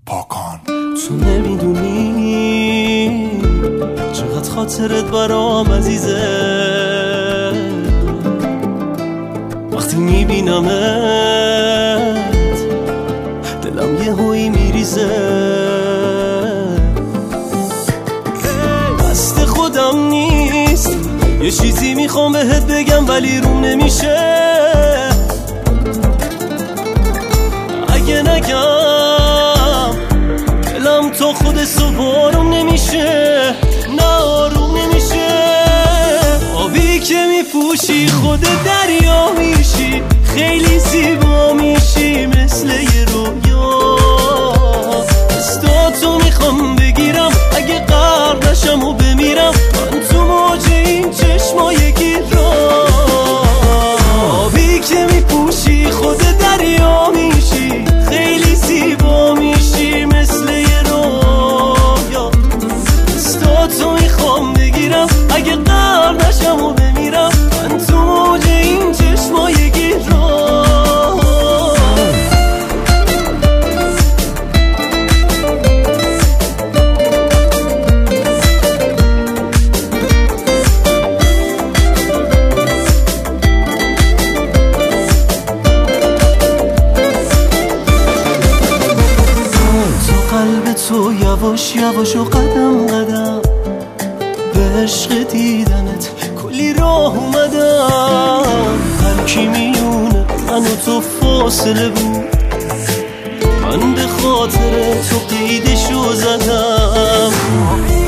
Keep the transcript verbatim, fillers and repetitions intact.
پاکان. تو نمیدونی چقدر خاطرت برام عزیزه، وقتی میبینمت دلم یه هوی میریزه. دست خودم نیست، یه چیزی میخوام بهت بگم ولی روم نمیشه. اگه نگم دلم تو خودش رو بارم نمیشه، نه آروم نمیشه. آبی که میپوشی خود دریا میشی، خیلی زیبا میشی مثل یه رویا. دستاتو میخوام بگیرم، اگه غرق نشم و بمیرم من تو موج این چشمای گیرم. آبی که میپوشی خود دریا میشی، خیلی زیبا میشی مثل یه رویا. دستاتو میخوام بگیرم، اگه غرق نشم و بمیرم من تو موج این چشمای گیرم. تو یواش یواش و قدم قدم به عشق دیدنت کلی راه اومدم. هر کی میونه من و تو فاصله بود، من به خاطر تو قیدشو زدم.